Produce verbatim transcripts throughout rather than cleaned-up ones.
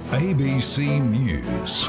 A B C News.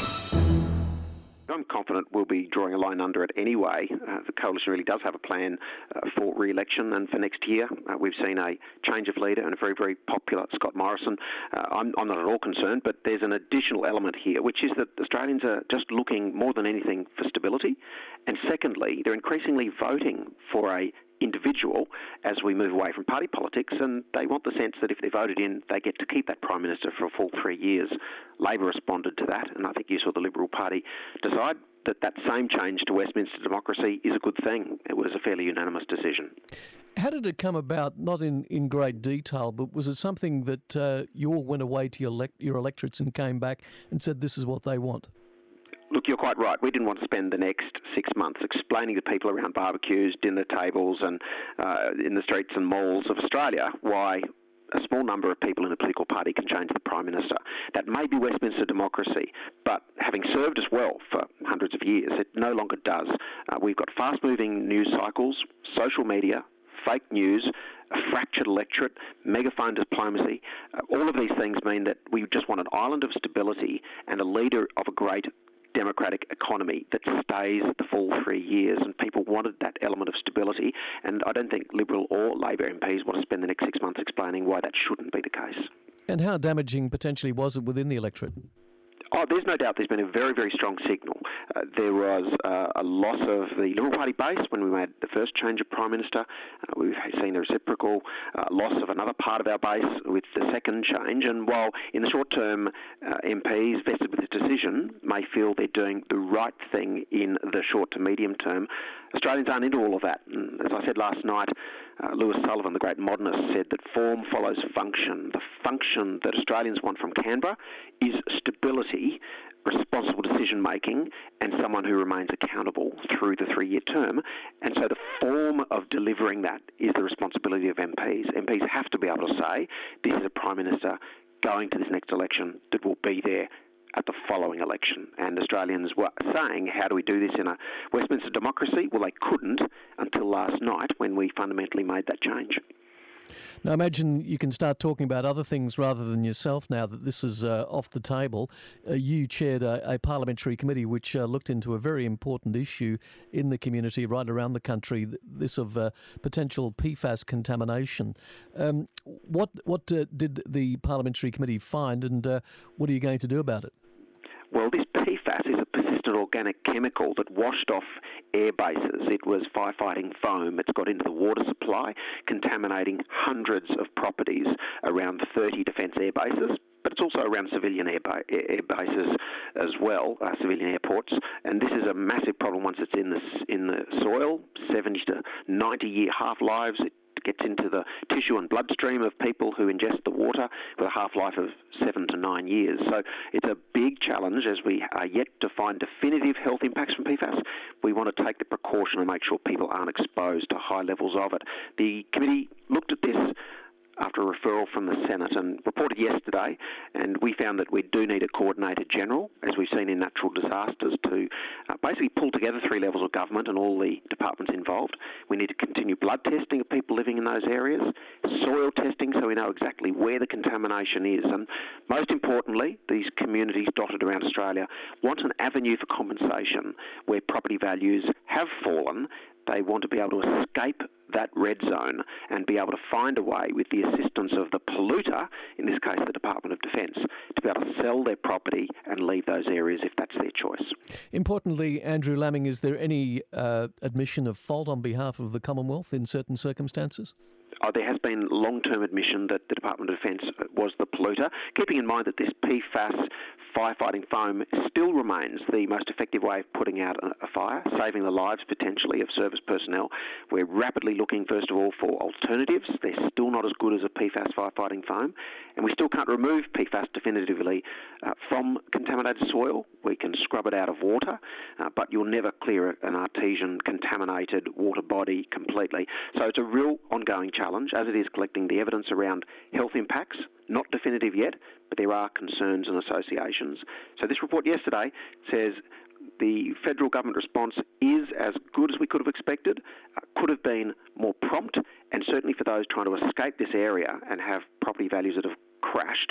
I'm confident we'll be drawing a line under it anyway. Uh, the coalition really does have a plan uh, for re-election, and for next year uh, we've seen a change of leader and a very, very popular Scott Morrison. Uh, I'm, I'm not at all concerned, but there's an additional element here, which is that Australians are just looking more than anything for stability, and secondly, they're increasingly voting for a individual as we move away from party politics, and they want the sense that if they're voted in, they get to keep that Prime Minister for a full three years. Labor responded to that, and I think you saw the Liberal Party decide that that same change to Westminster democracy is a good thing. It was a fairly unanimous decision. How did it come about, not in, in great detail, but was it something that uh, you all went away to your, elect- your electorates and came back and said this is what they want? Look, you're quite right. We didn't want to spend the next six months explaining to people around barbecues, dinner tables and uh, in the streets and malls of Australia why a small number of people in a political party can change the Prime Minister. That may be Westminster democracy, but having served as well for hundreds of years, it no longer does. Uh, we've got fast-moving news cycles, social media, fake news, a fractured electorate, megaphone diplomacy. Uh, all of these things mean that we just want an island of stability and a leader of a great democratic economy that stays the full three years, and people wanted that element of stability, and I don't think Liberal or Labor M Ps want to spend the next six months explaining why that shouldn't be the case. And how damaging potentially was it within the electorate? Oh, there's no doubt there's been a very, very strong signal. Uh, there was uh, a loss of the Liberal Party base when we made the first change of Prime Minister. Uh, we've seen a reciprocal uh, loss of another part of our base with the second change. And while in the short term uh, M Ps vested with this decision may feel they're doing the right thing in the short to medium term, Australians aren't into all of that. And as I said last night, uh, Lewis Sullivan, the great modernist, said that form follows function. The function that Australians want from Canberra is stability, responsible decision-making, and someone who remains accountable through the three-year term. And so the form of delivering that is the responsibility of M Ps. M Ps have to be able to say, this is a Prime Minister going to this next election that will be there at the following election. And Australians were saying, how do we do this in a Westminster democracy? Well, they couldn't until last night when we fundamentally made that change. Now, imagine you can start talking about other things rather than yourself now that this is uh, off the table. Uh, you chaired a, a parliamentary committee which uh, looked into a very important issue in the community right around the country, this of uh, potential P FAS contamination. Um, what what uh, did the parliamentary committee find, and uh, what are you going to do about it? Well, this P FAS is a persistent organic chemical that washed off air bases. It was firefighting foam. It's got into the water supply, contaminating hundreds of properties around thirty defence air bases. But it's also around civilian air, ba- air bases as well, uh, civilian airports. And this is a massive problem once it's in the, in the soil, seventy to ninety year half-lives. It gets into the tissue and bloodstream of people who ingest the water with a half-life of seven to nine years. So it's a big challenge as we are yet to find definitive health impacts from P FAS. We want to take the precaution and make sure people aren't exposed to high levels of it. The committee looked at this after a referral from the Senate and reported yesterday, and we found that we do need a coordinator general, as we've seen in natural disasters, to uh, basically pull together three levels of government and all the departments involved. We need to continue blood testing of people living in those areas, soil testing so we know exactly where the contamination is, and most importantly, these communities dotted around Australia want an avenue for compensation where property values have fallen. They want to be able to escape that red zone and be able to find a way, with the assistance of the polluter, in this case the Department of Defence, to be able to sell their property and leave those areas if that's their choice. Importantly, Andrew Laming, is there any uh, admission of fault on behalf of the Commonwealth in certain circumstances? Oh, there has been long-term admission that the Department of Defence was the polluter, keeping in mind that this P FAS firefighting foam still remains the most effective way of putting out a fire, saving the lives potentially of service personnel. We're rapidly looking, first of all, for alternatives. They're still not as good as a P FAS firefighting foam, and we still can't remove P FAS definitively uh, from contaminated soil. We can scrub it out of water, uh, but you'll never clear an artesian contaminated water body completely. So it's a real ongoing challenge, as it is collecting the evidence around health impacts. Not definitive yet, but there are concerns and associations. So this report yesterday says the federal government response is as good as we could have expected, uh, could have been more prompt, and certainly for those trying to escape this area and have property values that have crashed,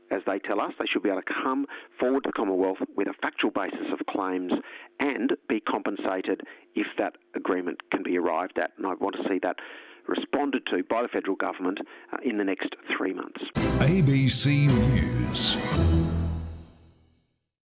as they tell us. They should be able to come forward to the Commonwealth with a factual basis of claims and be compensated if that agreement can be arrived at. And I want to see that responded to by the federal government uh, in the next three months. A B C News.